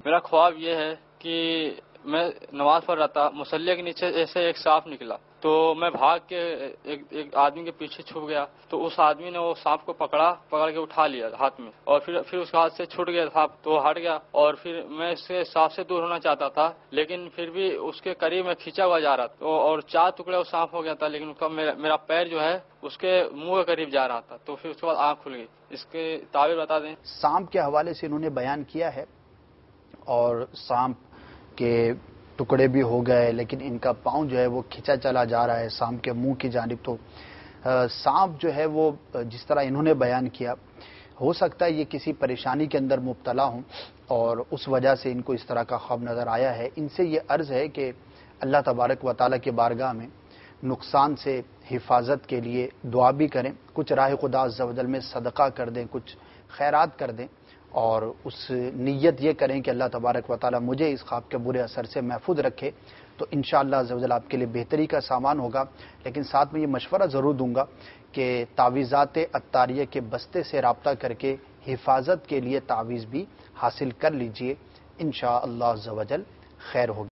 میرا خواب یہ ہے کہ میں نماز پڑھ رہا تھا، مصلی کے نیچے ایسے ایک سانپ نکلا تو میں بھاگ کے ایک آدمی کے پیچھے چھپ گیا، تو اس آدمی نے وہ سانپ کو پکڑ کے اٹھا لیا ہاتھ میں، اور پھر اس کے ہاتھ سے چھوٹ گیا سانپ تو ہٹ گیا، اور پھر میں اس سے سانپ سے دور ہونا چاہتا تھا، لیکن پھر بھی اس کے قریب میں کھینچا ہوا جا رہا تھا اور 4 ٹکڑے وہ سانپ ہو گیا تھا، لیکن میرا پیر جو ہے اس کے منہ کے قریب جا رہا تھا، تو پھر اس کے بعد آنکھ کھل گئی۔ اس کے تعبیر بتا دیں۔ سانپ کے حوالے سے انہوں نے بیان کیا ہے، اور سانپ کے ٹکڑے بھی ہو گئے، لیکن ان کا پاؤں جو ہے وہ کھینچا چلا جا رہا ہے سانپ کے منہ کی جانب۔ تو سانپ جو ہے وہ جس طرح انہوں نے بیان کیا، ہو سکتا ہے یہ کسی پریشانی کے اندر مبتلا ہوں اور اس وجہ سے ان کو اس طرح کا خواب نظر آیا ہے۔ ان سے یہ عرض ہے کہ اللہ تبارک و تعالیٰ کی بارگاہ میں نقصان سے حفاظت کے لیے دعا بھی کریں، کچھ راہ خدا عز و جل میں صدقہ کر دیں، کچھ خیرات کر دیں، اور اس نیت یہ کریں کہ اللہ تبارک و تعالیٰ مجھے اس خواب کے برے اثر سے محفوظ رکھے، تو انشاءاللہ عز و جل آپ کے لیے بہتری کا سامان ہوگا۔ لیکن ساتھ میں یہ مشورہ ضرور دوں گا کہ تعویذات عطاریہ کے بستے سے رابطہ کر کے حفاظت کے لیے تعویذ بھی حاصل کر لیجئے، انشاءاللہ عز و جل خیر ہوگی۔